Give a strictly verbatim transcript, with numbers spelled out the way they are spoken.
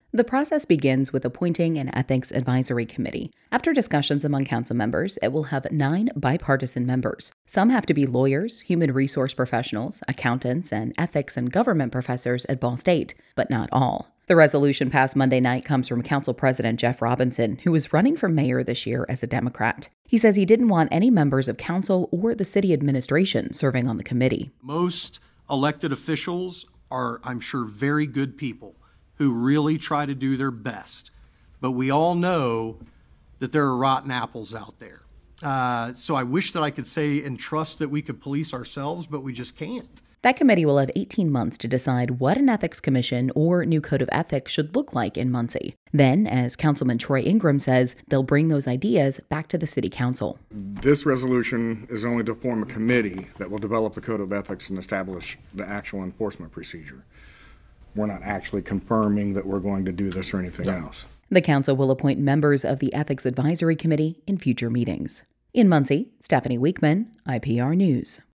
The process begins with appointing an ethics advisory committee. After discussions among council members, it will have nine bipartisan members. Some have to be lawyers, human resource professionals, accountants, and ethics and government professors at Ball State, but not all. The resolution passed Monday night comes from Council President Jeff Robinson, who is running for mayor this year as a Democrat. He says he didn't want any members of council or the city administration serving on the committee. Most elected officials are, I'm sure, very good people who really try to do their best. But we all know that there are rotten apples out there. Uh, so I wish that I could say and trust that we could police ourselves, but we just can't. That committee will have eighteen months to decide what an ethics commission or new code of ethics should look like in Muncie. Then, as Councilman Troy Ingram says, they'll bring those ideas back to the city council. This resolution is only to form a committee that will develop the code of ethics and establish the actual enforcement procedure. We're not actually confirming that we're going to do this or anything no. else. The council will appoint members of the Ethics Advisory Committee in future meetings. In Muncie, Stephanie Weekman, I P R News.